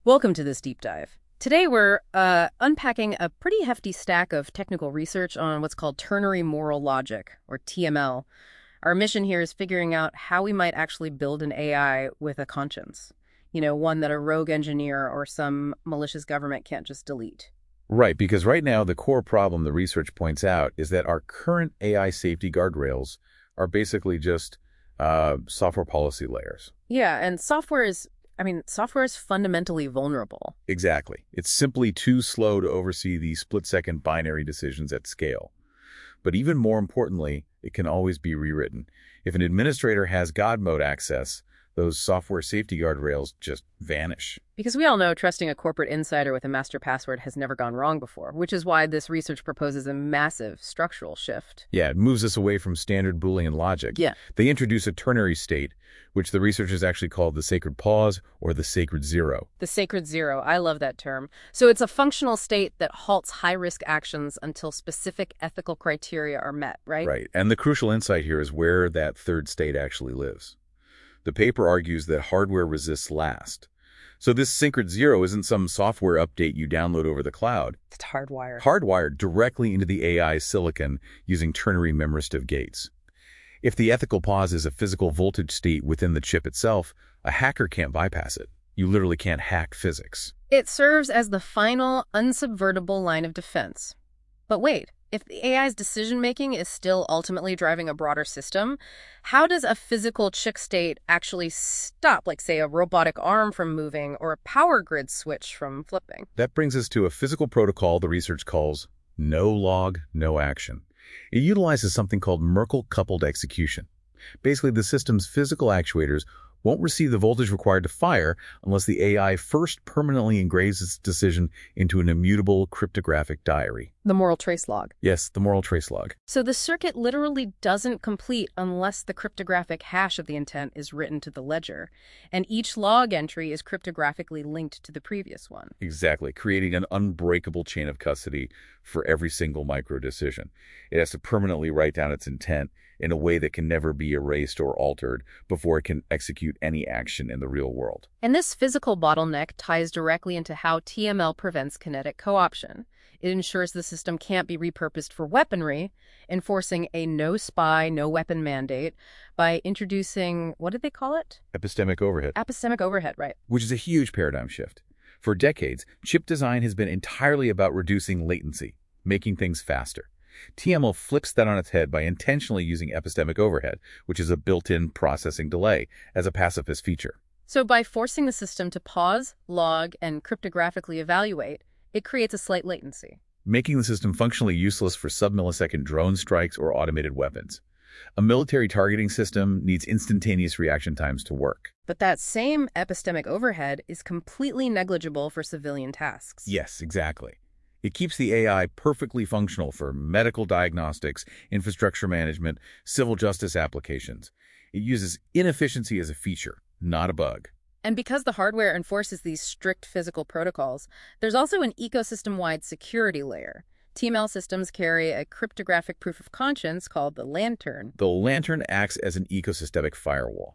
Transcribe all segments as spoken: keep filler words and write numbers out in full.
Welcome to this deep dive. Today we're uh, unpacking a pretty hefty stack of technical research on what's called ternary moral logic, or T M L. Our mission here is figuring out how we might actually build an A I with a conscience. You know, one that a rogue engineer or some malicious government can't just delete. Right, because right now the core problem the research points out is that our current A I safety guardrails are basically just uh, software policy layers. Yeah, and software is, I mean, software is fundamentally vulnerable. Exactly. It's simply too slow to oversee these split-second binary decisions at scale. But even more importantly, it can always be rewritten. If an administrator has God mode access, those software safety guardrails just vanish. Because we all know trusting a corporate insider with a master password has never gone wrong before, which is why this research proposes a massive structural shift. Yeah, it moves us away from standard Boolean logic. Yeah. They introduce a ternary state, which the researchers actually called the sacred pause or the sacred zero. The sacred zero. I love that term. So it's a functional state that halts high-risk actions until specific ethical criteria are met, right? Right. And the crucial insight here is where that third state actually lives. The paper argues that hardware resists last. So this sacred zero isn't some software update you download over the cloud. It's hardwired. Hardwired directly into the A I's silicon using ternary memristive gates. If the ethical pause is a physical voltage state within the chip itself, a hacker can't bypass it. You literally can't hack physics. It serves as the final, unsubvertible line of defense. But wait, if the A I's decision-making is still ultimately driving a broader system, how does a physical chip state actually stop, like, say, a robotic arm from moving or a power grid switch from flipping? That brings us to a physical protocol the research calls no log, no action. It utilizes something called Merkle-coupled execution. Basically, the system's physical actuators won't receive the voltage required to fire unless the A I first permanently engraves its decision into an immutable cryptographic diary. The moral trace log. Yes, the moral trace log. So the circuit literally doesn't complete unless the cryptographic hash of the intent is written to the ledger, and each log entry is cryptographically linked to the previous one. Exactly, creating an unbreakable chain of custody for every single micro decision. It has to permanently write down its intent in a way that can never be erased or altered before it can execute any action in the real world. And this physical bottleneck ties directly into how T M L prevents kinetic co-option. It ensures the system can't be repurposed for weaponry, enforcing a no spy, no weapon mandate by introducing, what did they call it? Epistemic overhead. Epistemic overhead, right. Which is a huge paradigm shift. For decades, chip design has been entirely about reducing latency, making things faster. T M L flips that on its head by intentionally using epistemic overhead, which is a built-in processing delay, as a pacifist feature. So by forcing the system to pause, log, and cryptographically evaluate, it creates a slight latency, Making the system functionally useless for sub-millisecond drone strikes or automated weapons. A military targeting system needs instantaneous reaction times to work. But that same epistemic overhead is completely negligible for civilian tasks. Yes, exactly. It keeps the A I perfectly functional for medical diagnostics, infrastructure management, civil justice applications. It uses inefficiency as a feature, not a bug. And because the hardware enforces these strict physical protocols, there's also an ecosystem-wide security layer. T M L systems carry a cryptographic proof of conscience called the Lantern. The Lantern acts as an ecosystemic firewall.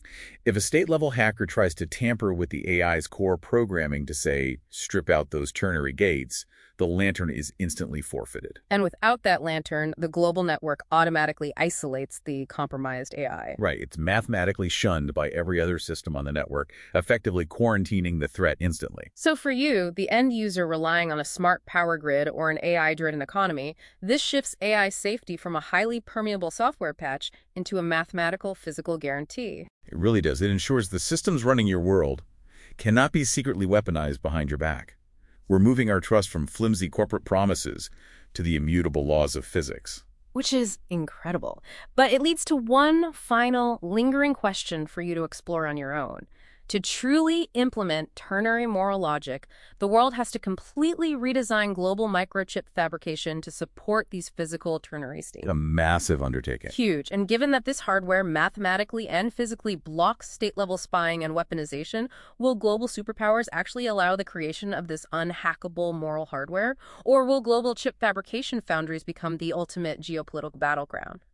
If a state-level hacker tries to tamper with the A I's core programming to, say, strip out those ternary gates, the Lantern is instantly forfeited. And without that Lantern, the global network automatically isolates the compromised A I. Right, it's mathematically shunned by every other system on the network, effectively quarantining the threat instantly. So for you, the end user relying on a smart power grid or an A I-driven economy, this shifts A I safety from a highly permeable software patch into a mathematical physical guarantee. It really does. It ensures the systems running your world cannot be secretly weaponized behind your back. We're moving our trust from flimsy corporate promises to the immutable laws of physics. Which is incredible. But it leads to one final lingering question for you to explore on your own. To truly implement ternary moral logic, the world has to completely redesign global microchip fabrication to support these physical ternary states. A massive undertaking. Huge. And given that this hardware mathematically and physically blocks state-level spying and weaponization, will global superpowers actually allow the creation of this unhackable moral hardware? Or will global chip fabrication foundries become the ultimate geopolitical battleground?